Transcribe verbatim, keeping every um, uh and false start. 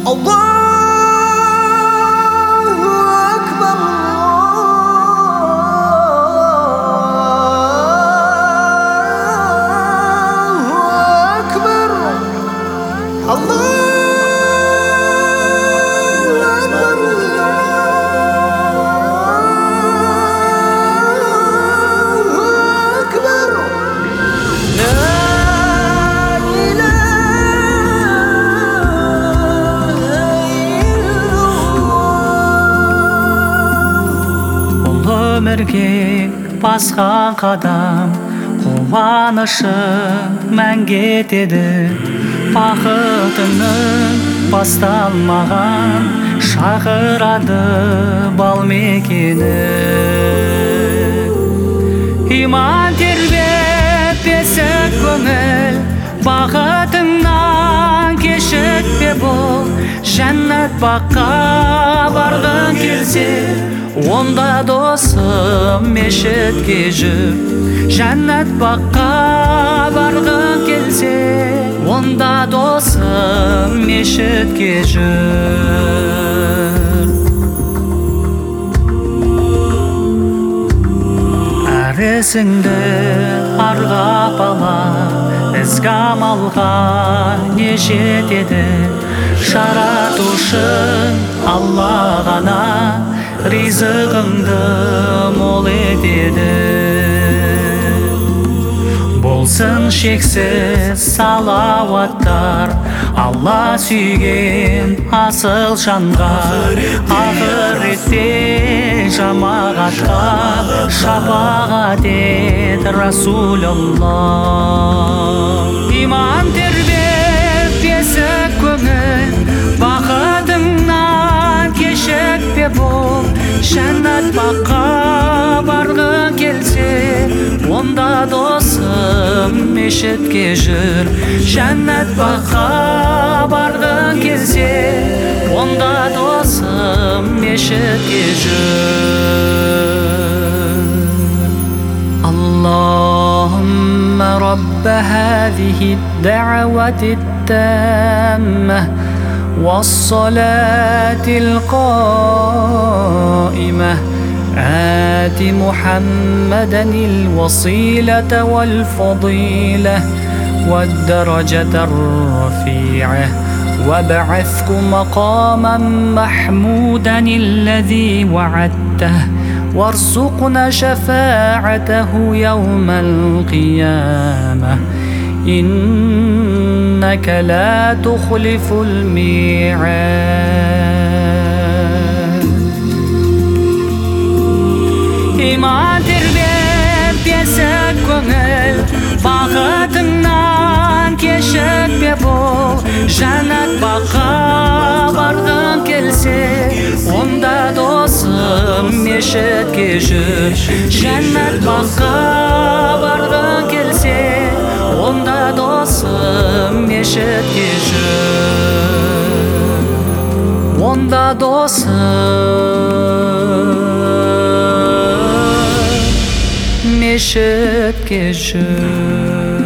Allahu Akbar, Allahu Akbar, Allahu өмірге басқан қадам қуанышы мәңгі етеді. Бақытының басталмаған шақырады бал мекені. Иман тербеп бесік көңіл, бақытыңнан кешікпе бол. Жәннат баққа барғың келсе, онда досым мешітке жүр. Жәннат баққа барғың келсе, онда досым мешітке жүр. Әр ісіңді арғап ала, ізгі амалға не жетеді. Жаратушың Алла ғана ризығыңды мол етеді. Болсын шексіз салауаттар Алла сүйген асыл жанға. Ақыретте жамағатқа шапағат ет Расулаллах. Иман тербеп бесік көңіл, бақытыңнан кешікпе бол. Жәннат баққа барғың келсе, онда досым мешітке жүр. Жәннат баққа барғың келсе, онда досым мешітке жүр. Аллахумма рабба хазихи ад-дa'вати ат-тамма والصلاة القائمة آت محمدا الوصيلة والفضيلة والدرجة الرفيعة وابعثه مقاما محمودا الذي وعدته وارزقنا شفاعته يوم القيامة إنك لا تخلف الميعاد. İman terбеп бесік көңіл, бақытыңнан кешікпе бол. Жәннат баққа барғың келсе, онда досым мешітке жүр. Жәннат баққа барғың келсе, онда досым мешітке жүр. Онда досым мешітке жүр.